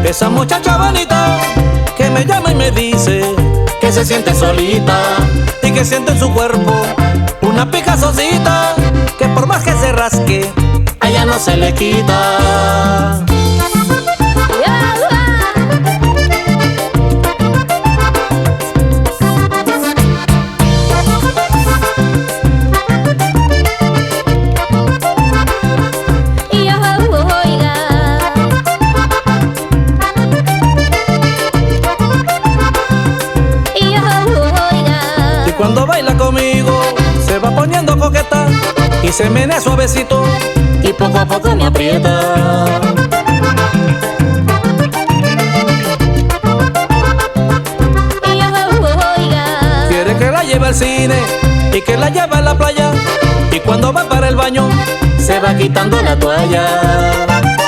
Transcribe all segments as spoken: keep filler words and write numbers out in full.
esa muchacha bonita que me llama y me dice que se siente solita y que siente en su cuerpo una picazosita que por más que se rasque a ella no se le quita. Cuando baila conmigo se va poniendo coqueta y se menea suavecito y poco a poco me aprieta. Quiere que la lleve al cine y que la lleve a la playa, y cuando va para el baño se va quitando la toalla.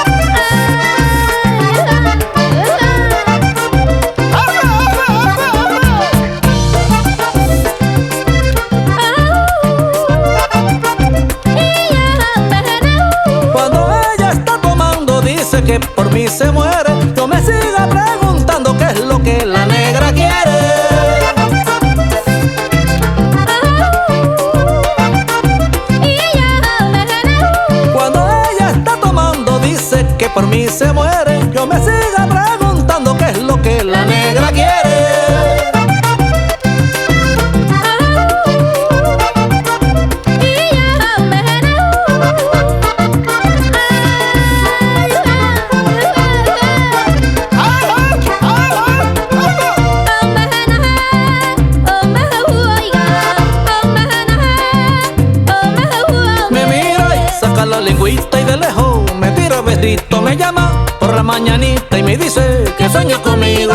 Que por mí se muere, no me siga preguntando qué es lo que la negra quiere. Cuando ella está tomando dice que por mí se muere, yo me siga preguntando qué es lo que la negra quiere. La lengüita y de lejos me tira besito, me llama por la mañanita y me dice que sueña conmigo.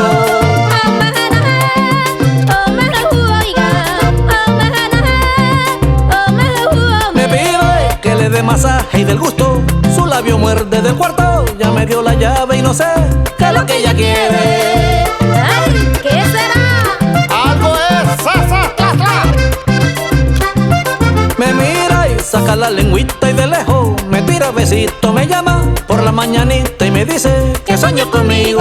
Me pide que le dé masaje y del gusto su labio muerde del cuarto. Ya me dio la llave y no sé qué es lo que ella quiere. Ay, ¿qué será? Algo es sasa, tla, tla. Me mira y saca la lengüita y de lejos me tira besito, me llama por la mañanita y me dice que sueño conmigo.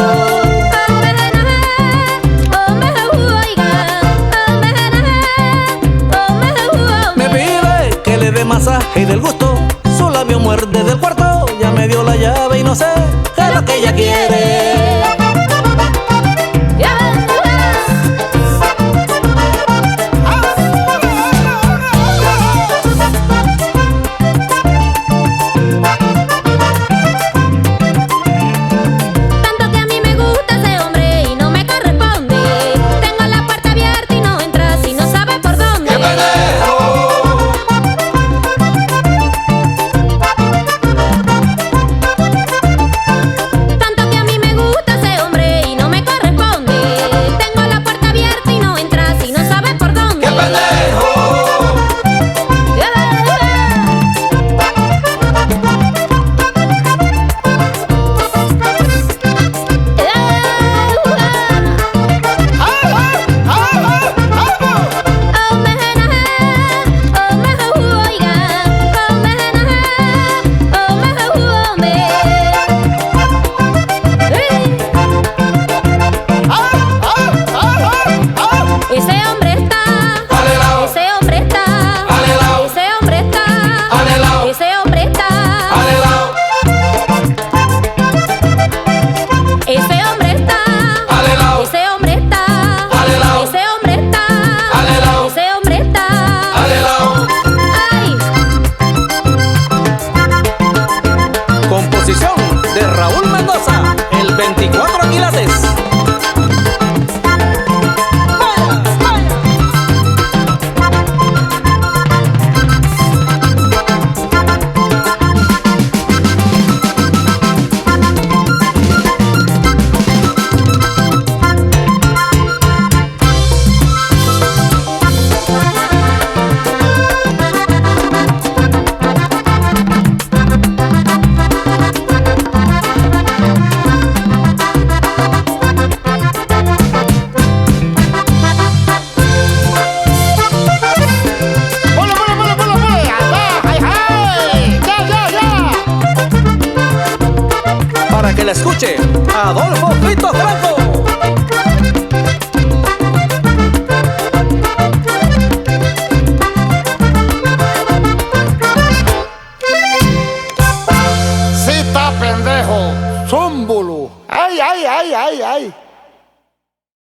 Me pide que le dé masaje y del gusto su labio muerde del cuarto. Ya me dio la llave y no sé qué es lo que ella quiere. Tanto que a mí me que la escuche Adolfo Fito Franco.